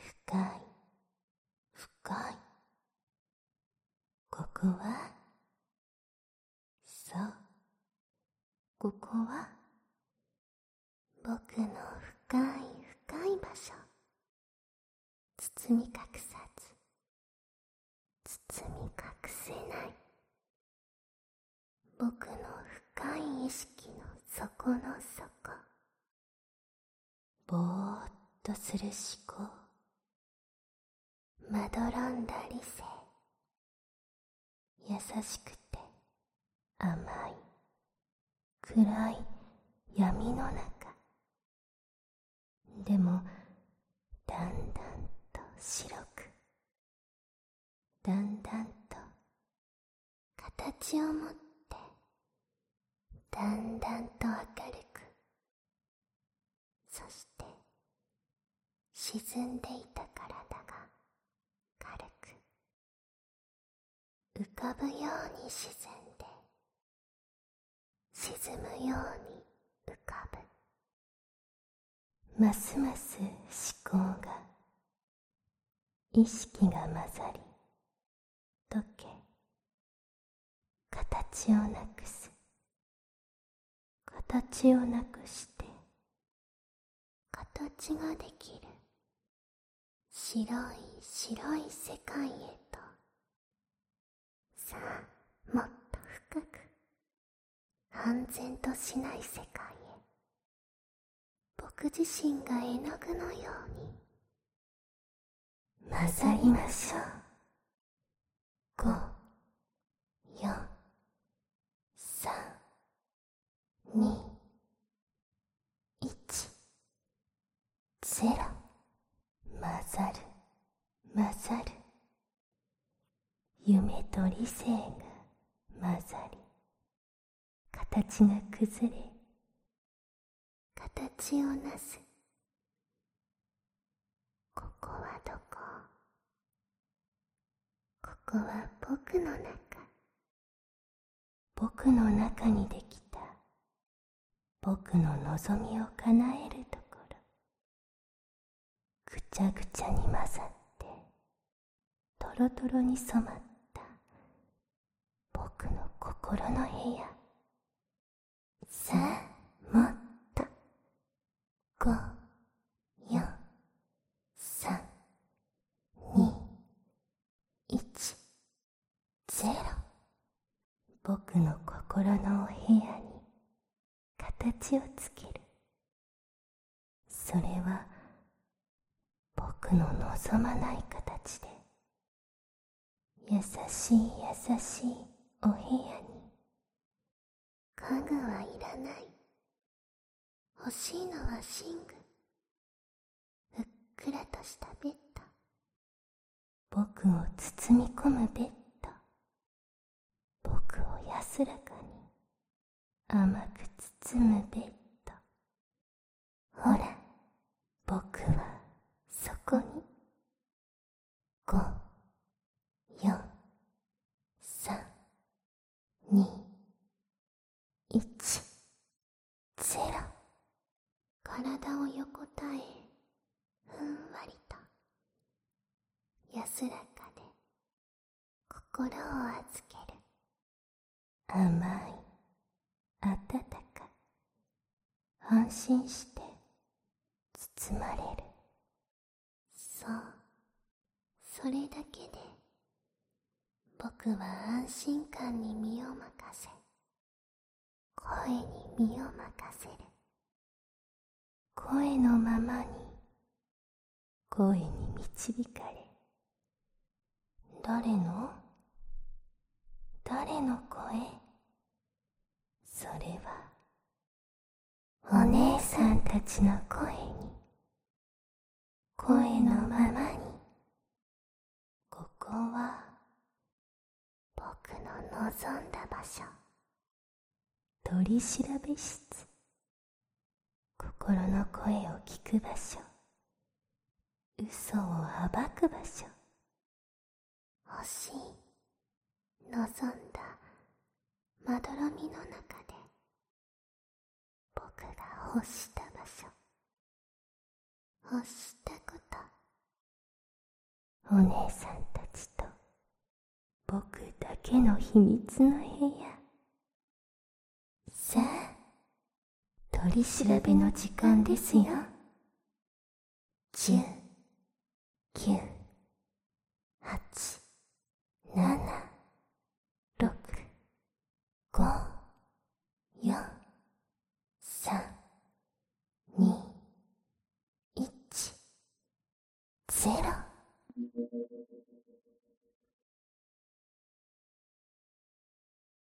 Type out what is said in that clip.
深い深い。ここは、そう、ここは僕の深い深い場所。包み隠さず、包み隠せない。僕の深い意識の底の底。ぼーっとする思考。まどろんだ理性。優しくて甘い暗い闇の中。でもだんだんと白く、だんだんと形を持って、だんだんと明るく、そして沈んでいた体が軽く浮かぶように沈んで、沈むように浮かぶ。ますます思考が、意識が混ざり溶け、形をなくす。形をなくして形ができる。白い白い世界へと。さあ、もっと深く、安全としない世界へ、僕自身が絵の具のように混ざりましょう。5、4、3、2、1、0。混ざる、混ざる。夢と理性が混ざり、形が崩れ、形をなす。ここはどこ？ここは僕の中。僕の中にできた、僕の望みを叶えるところ。ぐちゃぐちゃに混ざって、トロトロに染まった僕の心の部屋。さあ、もっと。5、4、3、2、1、0。僕の心のお部屋に形をつける。それは僕の望まない形で、優しい優しいお部屋に。家具はいらない。欲しいのは寝具。ふっくらとしたベッド。僕を包み込むベッド。僕を安らかに甘く包むベッド。ほら、僕はそこに。5、4、3、2、1、0。体を横たえ、ふんわりと安らかで心を預ける。甘い、温か、安心して包まれる。そう、それだけで僕は安心感に身を任せ、声に身を任せる。声のままに、声に導かれ。誰の声？それはお姉さんたちの声に、声のままに。ここは僕の望んだ場所。取り調べ室。心の声を聞く場所。嘘を暴く場所。欲しい、望んだまどろみの中で、僕が欲した場所。欲したこと、 お姉さんたちと僕だけの秘密の部屋。さあ、取り調べの時間ですよ。10、9、8、7、6、5、4、3、2、1、0。